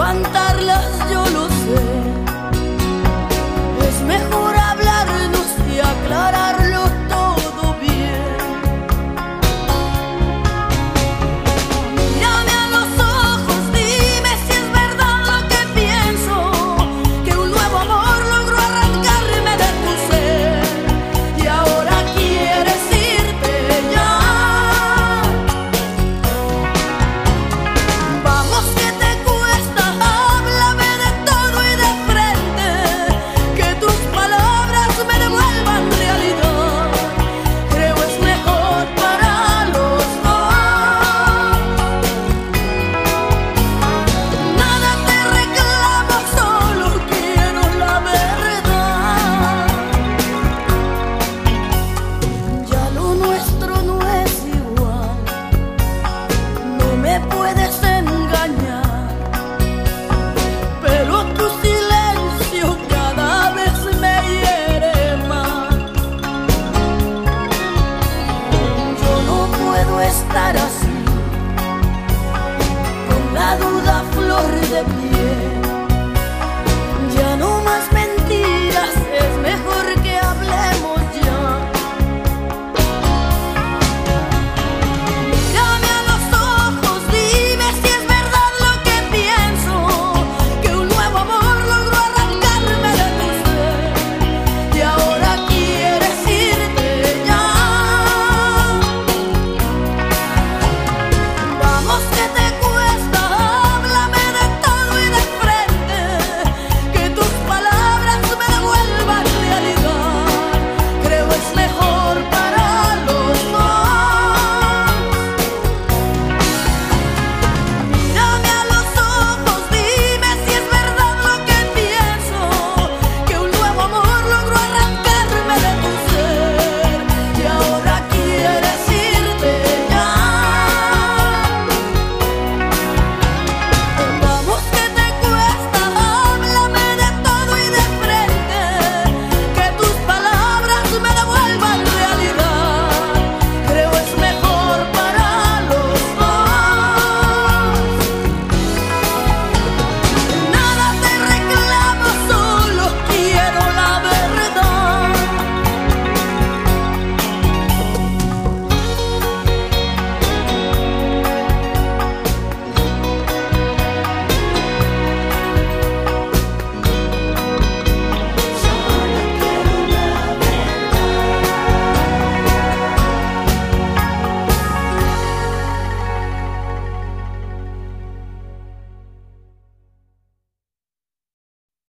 levantarlas, yo lo sé. Es mejor hablarnos y aclararlo todo bien. Mírame a los ojos, dime si es verdad lo que pienso, que un nuevo amor logró arrancarme de tu ser y ahora quieres irte ya. Vamos, que te cuesta, háblame de todo y de frente, que tus palabras me devuelvan realidad. Creo es mejor para los dos. Nada te reclamo, solo quiero la verdad. Ya lo nuestro no es igual, no me puedes engañar, pero tu silencio cada vez me hiere más. Yo no puedo estar así, con la duda a flor de piel.